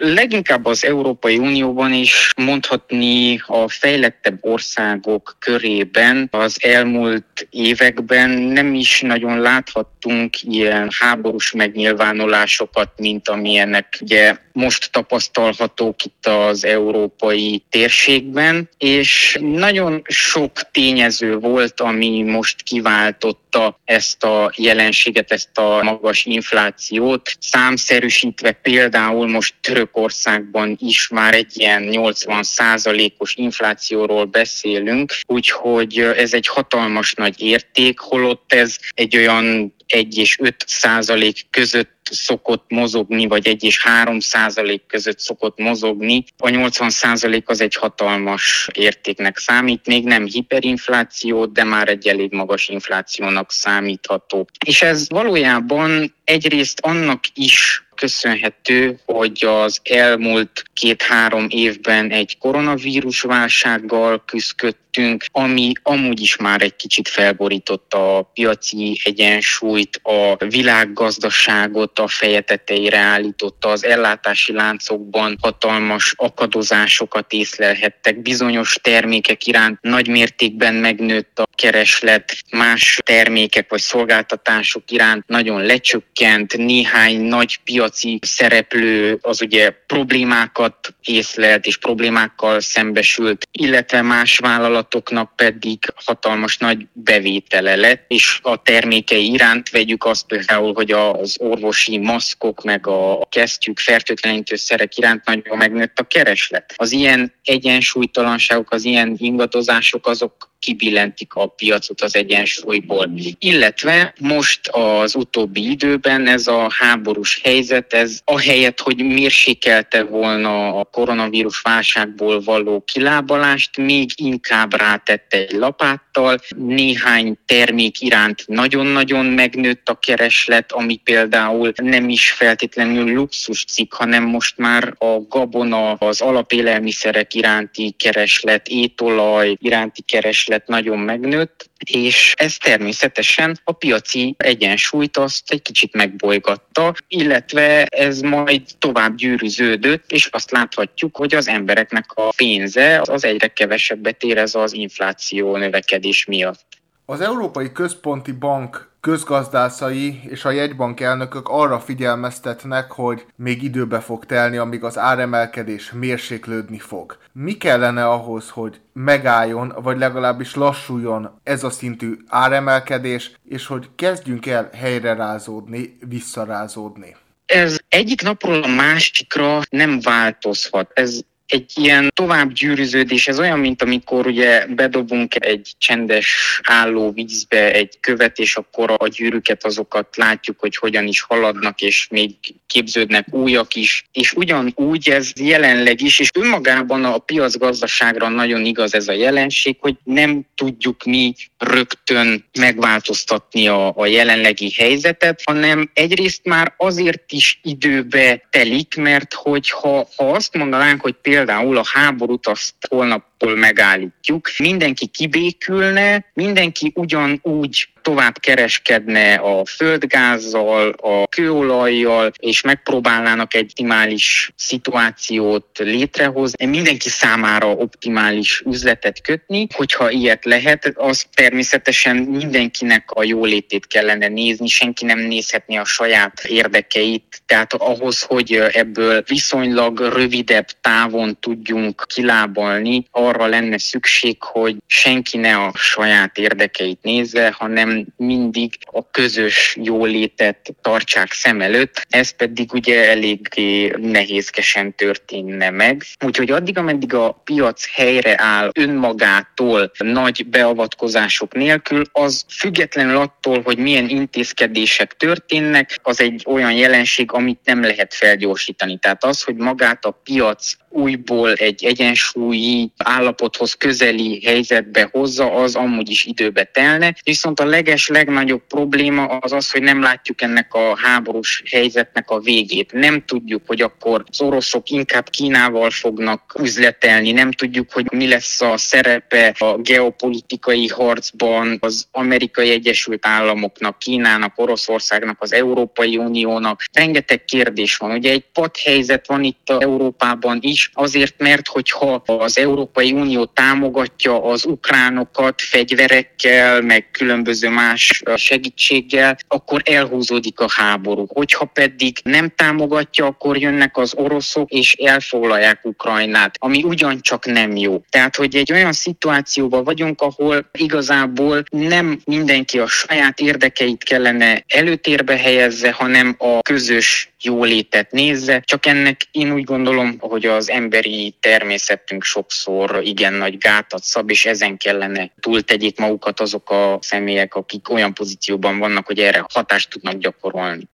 leginkább az Európai Unióban is, mondhatni a fejlettebb országok körében az elmúlt években nem is nagyon láthattunk ilyen háborús megnyilvánulásokat, mint amilyenek ugye most tapasztalhatók itt az európai térségben, és nagyon sok tényező volt, ami most kiváltotta ezt a jelenséget, ezt a magas inflációt. Számszerűsítve például most Törökországban is már egy ilyen 80%-os inflációról beszélünk, úgyhogy ez egy hatalmas nagy érték, holott ez egy olyan 1 és 5% között szokott mozogni, vagy 1 és 3% között szokott mozogni. A 80% az egy hatalmas értéknek számít, még nem hiperinfláció, de már egy elég magas inflációnak számítható. És ez valójában egyrészt annak is köszönhető, hogy az elmúlt 2-3 évben egy koronavírus válsággal küzdöttünk, ami amúgy is már egy kicsit felborította a piaci egyensúlyt, a világgazdaságot a feje tetejére állította, az ellátási láncokban hatalmas akadozásokat észlelhettek, bizonyos termékek iránt nagy mértékben megnőtt a kereslet, más termékek vagy szolgáltatások iránt nagyon lecsökkent, néhány nagy piaci szereplő az ugye problémákat észlelt és problémákkal szembesült, illetve más vállalatoknak pedig hatalmas nagy bevétele lett, és a termékei iránt vegyük azt például, hogy az orvosi maszkok meg a kesztyűk, fertőtlenítőszerek iránt nagyon megnőtt a kereslet. Az ilyen egyensúlytalanságok, az ilyen ingadozások azok kibillentik a piacot az egyensúlyból. Illetve most az utóbbi időben ez a háborús helyzet, ez ahelyett, hogy mérsékelte volna a koronavírus válságból való kilábalást, még inkább rátette egy lapáttal. Néhány termék iránt nagyon-nagyon megnőtt a kereslet, ami például nem is feltétlenül luxuscikk, hanem most már a gabona, az alapélelmiszerek iránti kereslet, étolaj iránti kereslet nagyon megnőtt, és ez természetesen a piaci egyensúlyt azt egy kicsit megbolygatta, illetve ez majd tovább gyűrűződött, és azt láthatjuk, hogy az embereknek a pénze az egyre kevesebbet érez az infláció növekedés miatt. Az Európai Központi Bank közgazdászai és a jegybank elnökök arra figyelmeztetnek, hogy még időbe fog telni, amíg az áremelkedés mérséklődni fog. Mi kellene ahhoz, hogy megálljon, vagy legalábbis lassuljon ez a szintű áremelkedés, és hogy kezdjünk el helyrerázódni, visszarázódni? Ez egyik napról a másikra nem változhat. Ez egy ilyen továbbgyűrűződés, ez olyan, mint amikor ugye bedobunk egy csendes álló vízbe egy követ, és akkor a gyűrűket azokat látjuk, hogy hogyan is haladnak, és még képződnek újak is. És ugyanúgy ez jelenleg is, és önmagában a piacgazdaságra nagyon igaz ez a jelenség, hogy nem tudjuk mi rögtön megváltoztatni a jelenlegi helyzetet, hanem egyrészt már azért is időbe telik, mert hogyha azt mondanánk, hogy például a háborút azt holnaptól megállítjuk, mindenki kibékülne, mindenki ugyanúgy tovább kereskedne a földgázzal, a kőolajjal, és megpróbálnának egy optimális szituációt létrehozni, mindenki számára optimális üzletet kötni. Hogyha ilyet lehet, az természetesen mindenkinek a jólétét kellene nézni, senki nem nézhetné a saját érdekeit. Tehát ahhoz, hogy ebből viszonylag rövidebb távon tudjunk kilábalni, arra lenne szükség, hogy senki ne a saját érdekeit nézze, hanem mindig a közös jólétet tartsák szem előtt, ez pedig ugye eléggé nehézkesen történne meg. Úgyhogy addig, ameddig a piac helyreáll önmagától nagy beavatkozások nélkül, az függetlenül attól, hogy milyen intézkedések történnek, az egy olyan jelenség, amit nem lehet felgyorsítani. Tehát az, hogy magát a piac újból egy egyensúlyi állapothoz közeli helyzetbe hozza, az amúgy is időbe telne. Viszont a legnagyobb probléma az, hogy nem látjuk ennek a háborús helyzetnek a végét. Nem tudjuk, hogy akkor az oroszok inkább Kínával fognak üzletelni, nem tudjuk, hogy mi lesz a szerepe a geopolitikai harcban az Amerikai Egyesült Államoknak, Kínának, Oroszországnak, az Európai Uniónak. Rengeteg kérdés van. Ugye egy patthelyzet van itt Európában is, azért, mert hogyha az Európai Unió támogatja az ukránokat fegyverekkel, meg különböző más segítséggel, akkor elhúzódik a háború. Hogyha pedig nem támogatja, akkor jönnek az oroszok, és elfoglalják Ukrajnát, ami ugyancsak nem jó. Tehát, hogy egy olyan szituációban vagyunk, ahol igazából nem mindenki a saját érdekeit kellene előtérbe helyezze, hanem a közös jólétet nézze. Csak ennek én úgy gondolom, hogy az emberi természetünk sokszor igen nagy gátat szab, és ezen kellene túltegyék magukat azok a személyek, akik olyan pozícióban vannak, hogy erre hatást tudnak gyakorolni.